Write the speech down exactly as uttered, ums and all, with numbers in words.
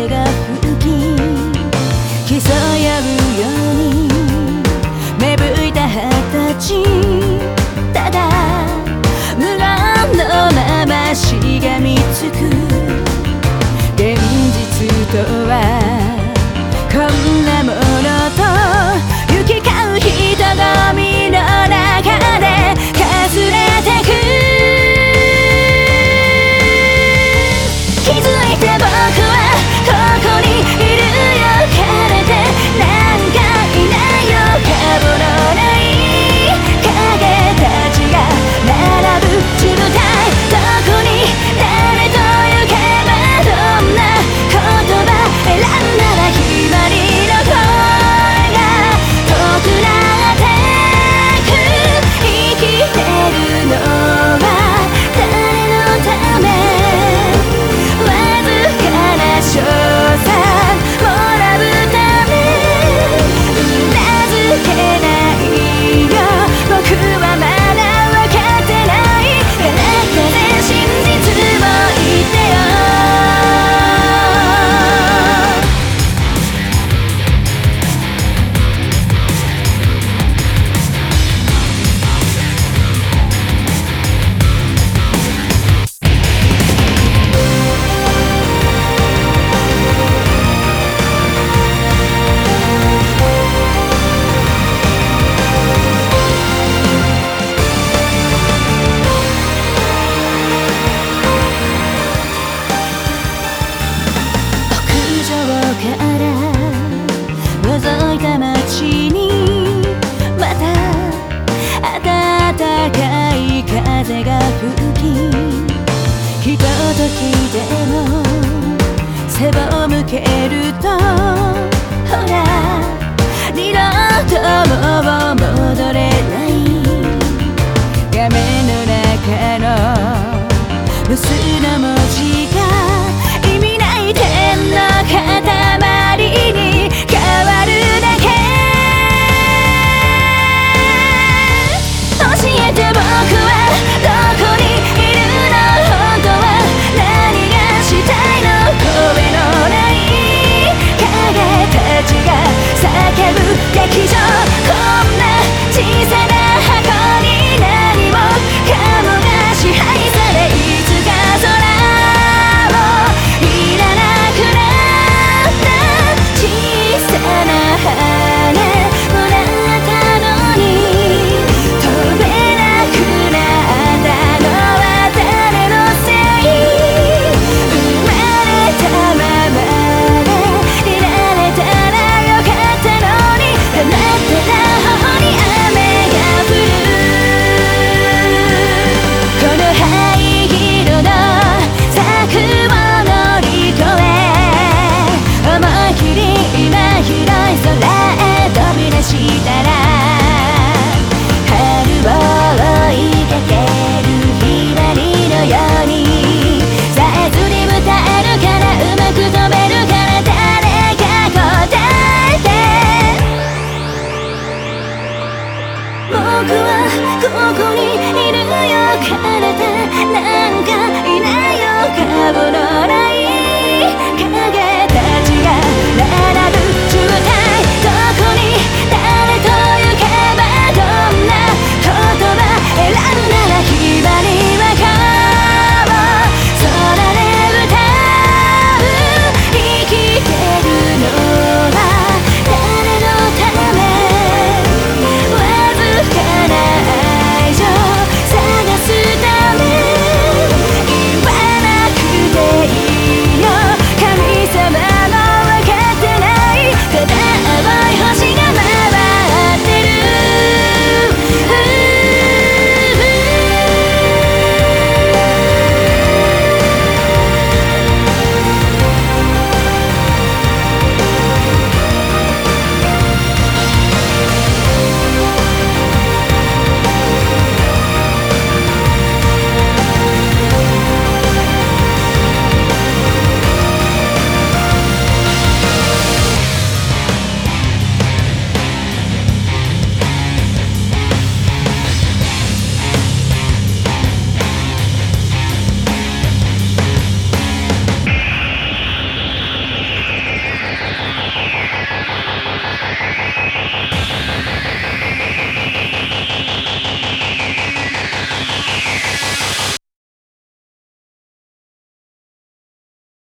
風が吹き競い合うように芽吹いた二十歳、ただ無言のまましがみつく現実とはこんなものと行き交う人混みの中でかすれてく。気づいて僕はここにいるよ、枯れてなんかいないよ、顔のない影たちが並ぶ地舞台、どこに誰と行けばどんな言葉選んだらひまわりの声が遠くなってく。生きてるのは誰のため、わずかな賞賛もらうため、うなずけないよ、僕はまだ分かってない。あなたで真実を言ってよ。覗いた街にまた暖かい風が吹き、ひとときでも背を向けるとほら二度ともう戻れない。画面の中の無数の